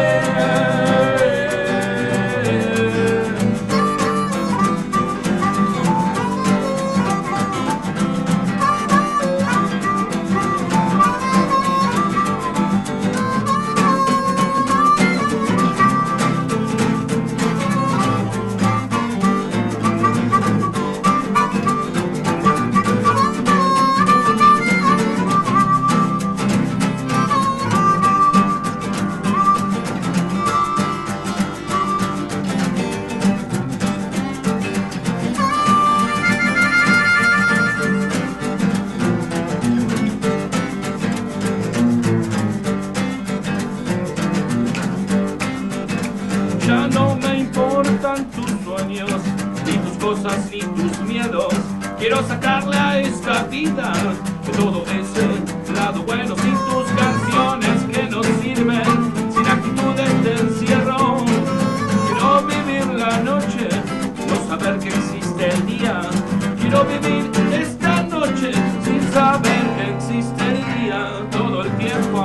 Ya no me importan tus sueños, ni tus cosas, ni tus miedos. Quiero sacarle a esta vida de todo ese lado bueno, sin tus canciones que no sirven, sin actitudes de encierro. Quiero vivir la noche, no saber que existe el día. Quiero vivir esta noche sin saber que existe el día todo el tiempo,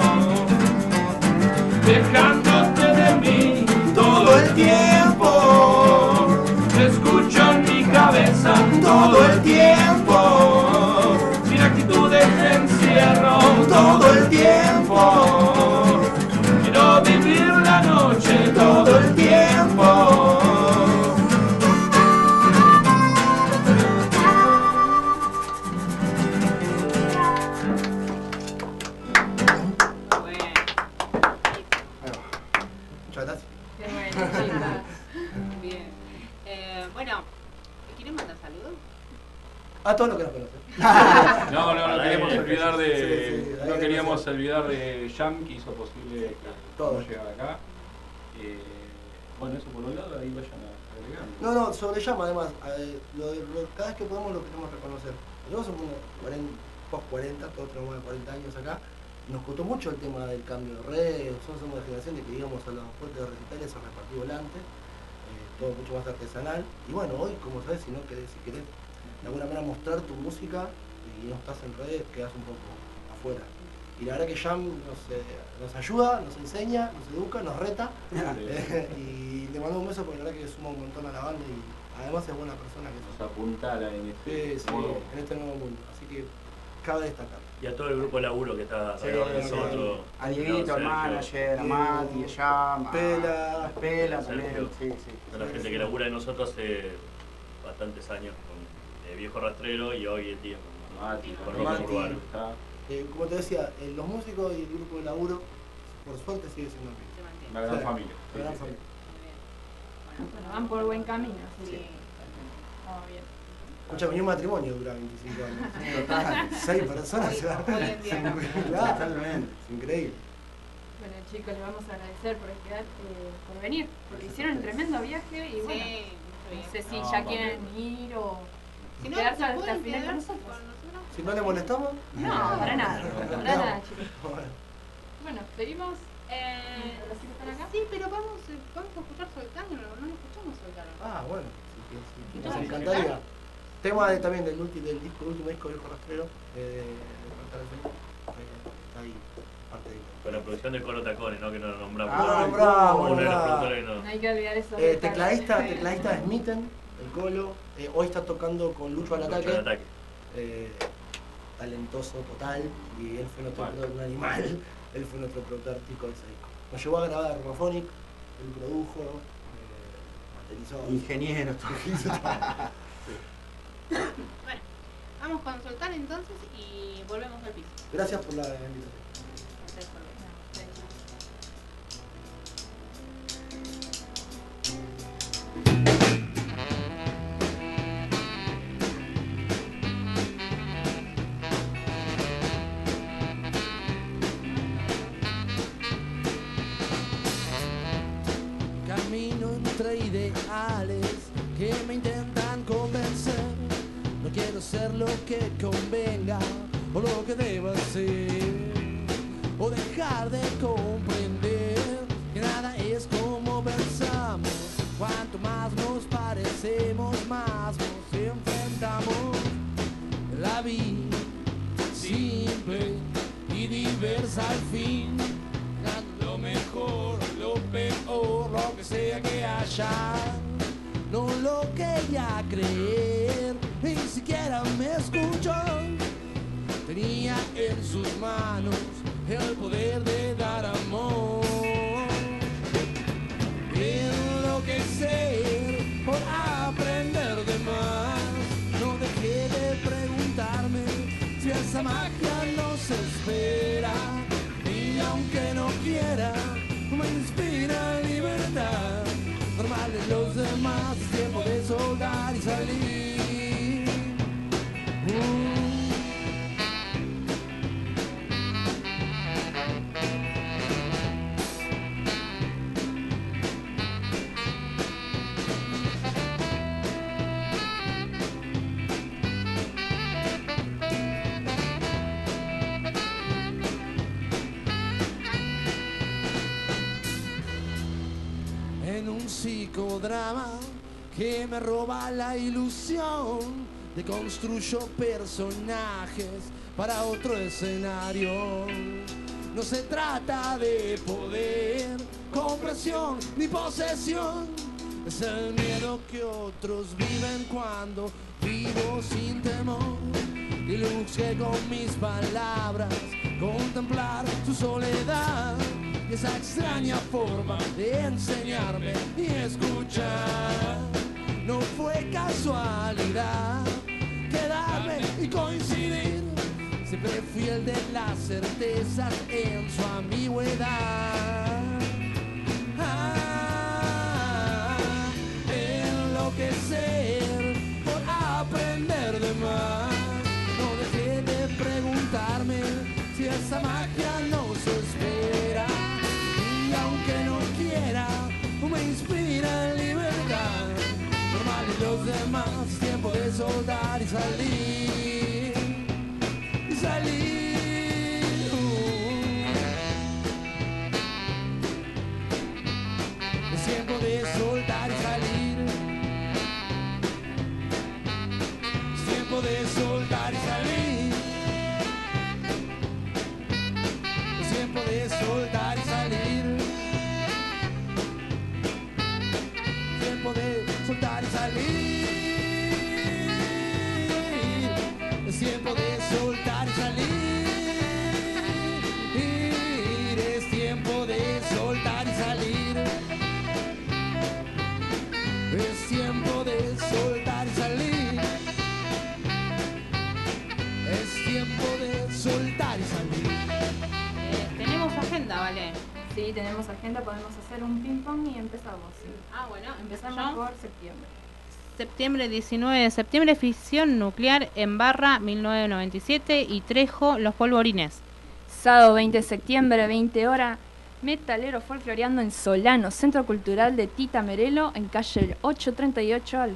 dejándote de mí todo el tiempo. Te escucho en mi cabeza todo el tiempo, sin actitudes de encierro todo el tiempo. Quiero vivir la noche todo el tiempo. Muchas gracias. Qué bueno, chicas. Bien. Bueno, ¿quieren mandar saludos? A todos los que nos conocen. No queríamos olvidar de. Sí, no queríamos olvidar de Jam, que hizo posible que todo podamos llegar acá. Bueno, eso por un lado, ahí vayan agregando. No, sobre llama además, cada vez que podemos lo queremos reconocer. Nosotros somos post 40, todos tenemos más de 40 años acá, nos costó mucho el tema del cambio de redes, somos de generación de que íbamos a los puertos de recitales a repartir volantes, todo mucho más artesanal, y bueno, hoy como sabes, si querés de alguna manera mostrar tu música y no estás en redes, quedás un poco afuera. Y la verdad que Jam nos ayuda, nos enseña, nos educa, nos reta. Y le mando un beso porque la verdad que suma un montón a la banda y además es buena persona que nos apuntala en este en este nuevo mundo. Así que cabe destacar. Y a todo el grupo de laburo que está alrededor de nosotros. A Dieguito, al manager, a Mati, a Jam, a Pela también. A la gente que labura de nosotros hace bastantes años con Viejo Rastrero y hoy en día con Mati, con Rock Urbano. Como te decía, los músicos y el grupo de laburo, por suerte, sigue siendo así. Una gran familia. Una gran familia. Bueno, van por buen camino, así que estamos bien. Escucha, un matrimonio dura 25 años. 6 personas se van. Hoy en día. Totalmente. Es increíble. Bueno, chicos, les vamos a agradecer por venir, porque hicieron un tremendo viaje y bueno, no sé si ya quieren ir o quedarse hasta el final con nosotros. Si no le molestamos. No, para nada. Para nada, chicos. Bueno, seguimos. ¿Los chicos están acá? Sí, pero vamos a escuchar Soltando, no escuchamos Soltando. Ah, bueno, sí, nos encantaría. Tema también del último disco Viejo Rastrero, está ahí, parte de... Con la producción de Colo Tacones, ¿no? Que no lo nombramos. Uno de los productores no. No hay que olvidar eso. Tecladista es Mitten, el Colo. Hoy está tocando con Lucho al Ataque. Talentoso total, y él fue nuestro productor, un animal, él fue nuestro productor artístico de ese disco. Nos llevó a grabar a Romaphonic, él produjo, masterizó. Ingeniero, todo. Bueno, vamos con Soltar entonces y volvemos al piso. Gracias por la invitación. Gracias por venir. Camino entre ideales que me intentan convencer. No quiero ser lo que convenga o lo que deba ser, o dejar de comprender que nada es como pensamos. Cuanto más nos parecemos, más nos enfrentamos. La vida simple y diversa al fin, lo mejor, lo peor, lo que sea que haya. No lo quería creer, ni siquiera me escuchó. Tenía en sus manos el poder de dar amor. Enloquecer por aprender de más. No dejé de preguntarme si esa magia nos espera. Y aunque no quiera, me inspira libertad. Normal de los demás, es tiempo de soldar y salir. En un psicodrama que me roba la ilusión, deconstruyo personajes para otro escenario. No se trata de poder, compresión ni posesión. Es el miedo que otros viven cuando vivo sin temor. Y busqué con mis palabras contemplar su soledad. Y esa extraña forma de enseñarme y escuchar. No fue casualidad quedarme y coincidir. Siempre fui el de las certezas en su ambigüedad. Enloquecer por aprender de más. No dejé de preguntarme si esa magia nos espera. Y aunque no quiera, me inspira más. Es tiempo de soltar y salir. Y salir. Es tiempo de soltar y salir. Es tiempo de soltar y salir. Es tiempo de soltar y salir. Es tiempo de soltar y salir. Es tiempo de soltar y salir. Es tiempo de soltar y salir. Es tiempo de soltar y salir. Es tiempo de soltar y salir. Tenemos agenda, ¿vale? Sí, tenemos agenda, podemos hacer un ping pong y empezamos. Sí. Ah, bueno, empezamos por septiembre. Septiembre 19 de septiembre, fisión nuclear en Barra, 1997, y Trejo, Los Polvorines. Sábado 20 de septiembre, 20 horas, metalero folcloreando en Solano, Centro Cultural de Tita Merelo, en calle 838 al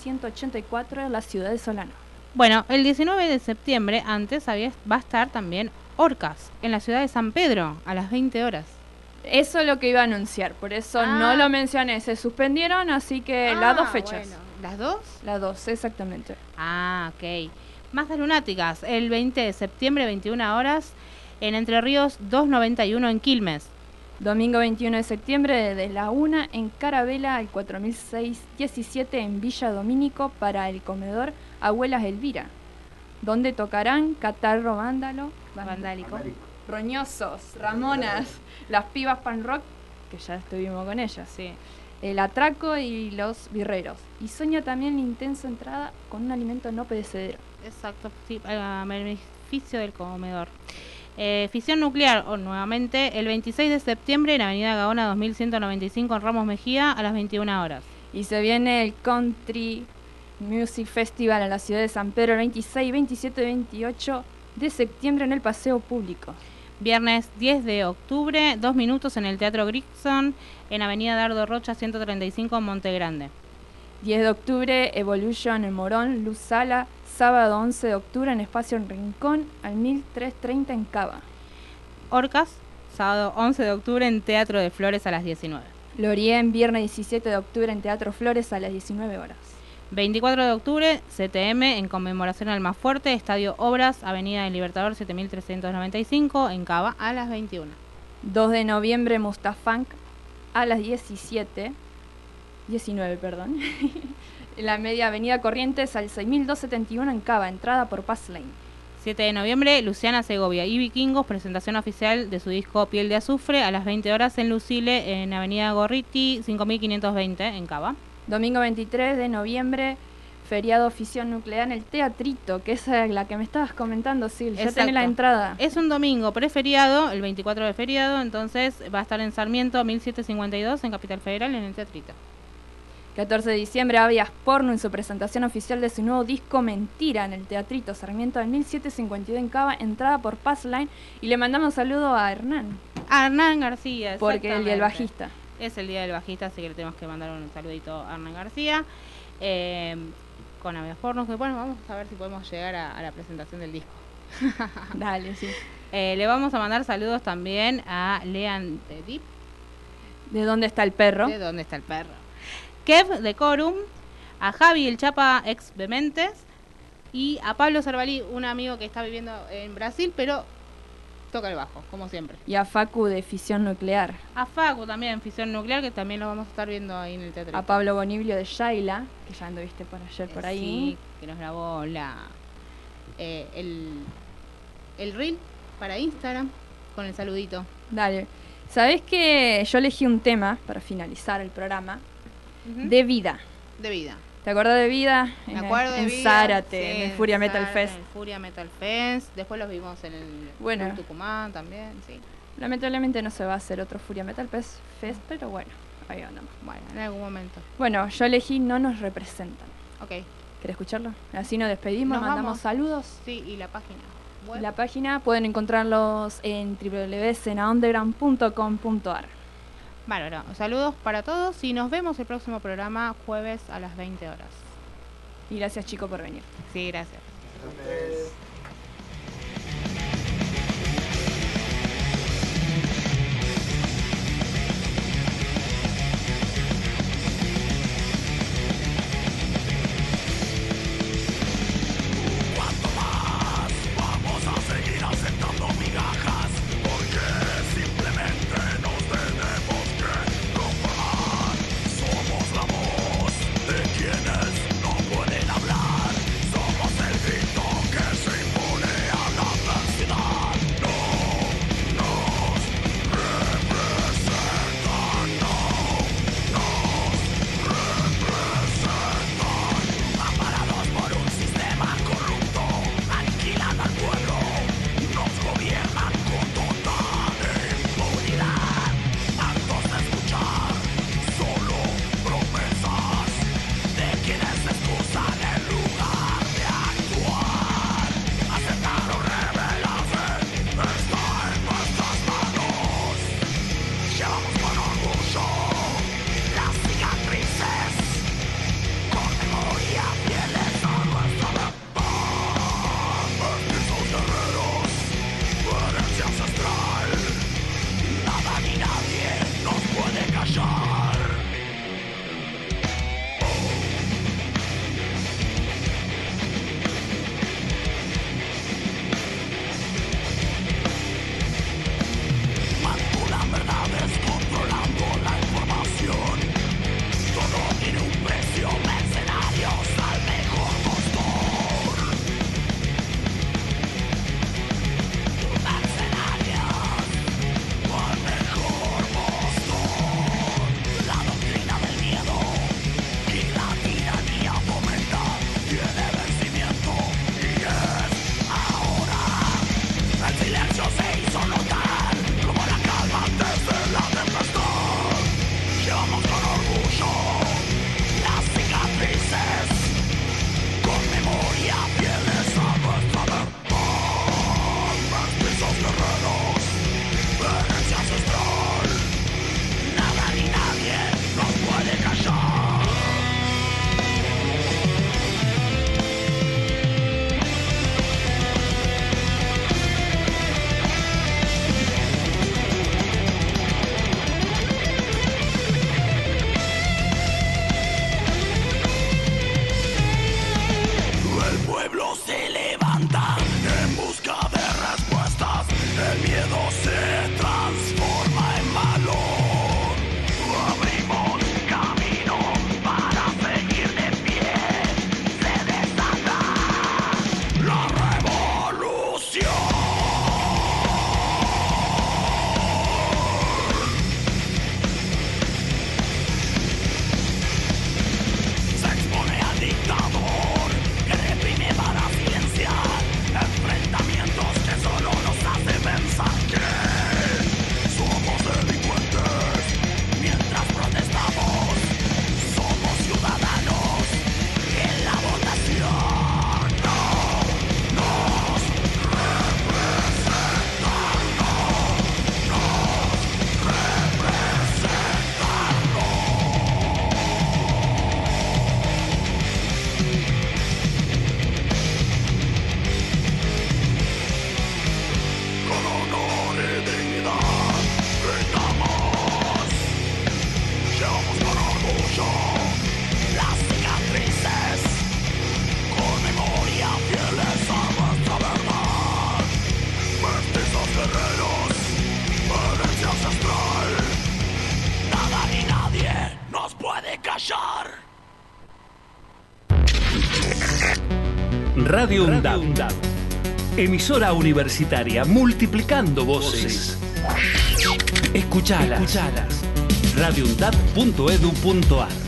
2184, en la ciudad de Solano. Bueno, el 19 de septiembre, antes va a estar también Orcas, en la ciudad de San Pedro, a las 20 horas. Eso es lo que iba a anunciar, por eso no lo mencioné, se suspendieron, así que las dos fechas. Bueno. ¿Las dos? Las dos, exactamente. Ah, ok. Masas lunáticas, el 20 de septiembre, 21 horas, en Entre Ríos 291 en Quilmes. Domingo 21 de septiembre, desde la 1 en Carabela al 4617 en Villa Domínico para el comedor Abuelas Elvira, donde tocarán Catarro Vandálico, Roñosos, Ramonas, las pibas pan rock, que ya estuvimos con ellas, sí. El Atraco y los Birreros. Y sueña también la intensa entrada con un alimento no perecedero. Exacto, sí, beneficio del comedor. Fisión nuclear, nuevamente, el 26 de septiembre en Avenida Gaona 2195 en Ramos Mejía a las 21 horas. Y se viene el Country Music Festival en la ciudad de San Pedro el 26, 27 y 28 de septiembre en el Paseo Público. Viernes 10 de octubre, 2 minutos en el Teatro Grixon, en Avenida Dardo Rocha 135 en Monte Grande. 10 de octubre, Evolution en Morón, Luz Sala. Sábado 11 de octubre en Espacio en Rincón, al 1330 en Cava. Orcas, sábado 11 de octubre en Teatro de Flores a las 19. Lorien, viernes 17 de octubre en Teatro Flores a las 19 horas. 24 de octubre, CTM, en conmemoración al más fuerte, Estadio Obras, Avenida del Libertador 7395, en Cava, a las 21. 2 de noviembre, Mustafunk, a las 19, en la media Avenida Corrientes, al 6271 en Cava, entrada por Pass Lane. 7 de noviembre, Luciana Segovia y Vikingos, presentación oficial de su disco Piel de Azufre, a las 20 horas en Lucile, en Avenida Gorriti 5520, en Cava. Domingo 23 de noviembre, feriado Fisión Nuclear en el Teatrito, que es la que me estabas comentando, Sil. Ya tenés la entrada. Es un domingo preferiado, el 24 de feriado, entonces va a estar en Sarmiento 1752, en Capital Federal, en el Teatrito. 14 de diciembre, Avias Porno en su presentación oficial de su nuevo disco Mentira en el Teatrito Sarmiento del 1752 en Cava, entrada por Passline. Y le mandamos saludo a Hernán. A Hernán García, porque el día del bajista. Es el día del bajista, así que le tenemos que mandar un saludito a Hernán García. Con Avias Porno, que bueno, vamos a ver si podemos llegar a la presentación del disco. Dale, sí. Le vamos a mandar saludos también a Lean de Deep. ¿De dónde está el perro? ¿De dónde está el perro? Kev de Corum, a Javi el Chapa ex Bementes y a Pablo Cervalí, un amigo que está viviendo en Brasil, pero toca el bajo, como siempre. Y a Facu de Fisión Nuclear. A Facu también, Fisión Nuclear, que también lo vamos a estar viendo ahí en el teatro. A Pablo Boniblio de Shaila, que ya anduviste por ayer por ahí. Sí, que nos grabó el reel para Instagram con el saludito. Dale. ¿Sabés que yo elegí un tema para finalizar el programa? De vida. De vida. ¿Te acuerdas de vida? Me acuerdo de vida. En Zárate, sí, en el Furia Metal Fest. En el Furia Metal Fest. Después los vimos en el Tucumán también, sí. Lamentablemente no se va a hacer otro Furia Metal Fest, pero bueno, ahí andamos. Bueno, en algún momento. Bueno, yo elegí No Nos Representan. Ok. ¿Querés escucharlo? Así nos despedimos, mandamos saludos. Sí, y la página. Bueno. La página pueden encontrarlos en www.escenaunderground.com.ar. Bueno, saludos para todos y nos vemos el próximo programa jueves a las 20 horas. Y gracias, chicos, por venir. Sí, gracias. Vamos a seguir aceptando migajas, porque simplemente nos tenemos que conformar. Somos la voz de quienes no pueden hablar. Somos el grito que se impone a la adversidad. No nos representan, no nos representan. Amparados por un sistema corrupto, aniquilan al pueblo, nos gobiernan con total impunidad. Hartos de escuchar solo promesas de quienes excusan en lugar de actuar. Aceptar o rebelarse está en nuestras manos. Llevamos con orgullo las cicatrices, con memoria fieles a nuestra verdad. Mestizos guerreros, herencia ancestral, nada ni nadie nos puede callar. Manipulan verdades controlando la información. Todo tiene un precio, mercenarios al mejor postor. Mercenarios al mejor postor. La doctrina del miedo y la tiranía fomenta tiene vencimiento y es ahora. El silencio se hizo notar como la calma antes de la tempestad. Llevamos con orgullo las cicatrices, con memoria fieles a nuestra verdad. Mestizos guerreros, herencia ancestral, nada ni nadie nos puede callar. El pueblo se levanta en busca de respuestas. El miedo se transforma en valor. Abrimos camino para seguir de pie. Se desata la revolución. Se expone al dictador que reprime para silenciar enfrentamientos que solo nos hacen pensar que somos delincuentes mientras protestamos. Somos ciudadanos en la votación. No nos representan, no nos representan, no. Con honor y dignidad gritamos. Llevamos con orgullo las cicatrices, con memoria fieles a nuestra verdad. Mestizos guerreros, herencia ancestral, nada ni nadie nos puede callar. Radio UNDAB. Emisora universitaria multiplicando voces. Escuchalas. radioundab.edu.ar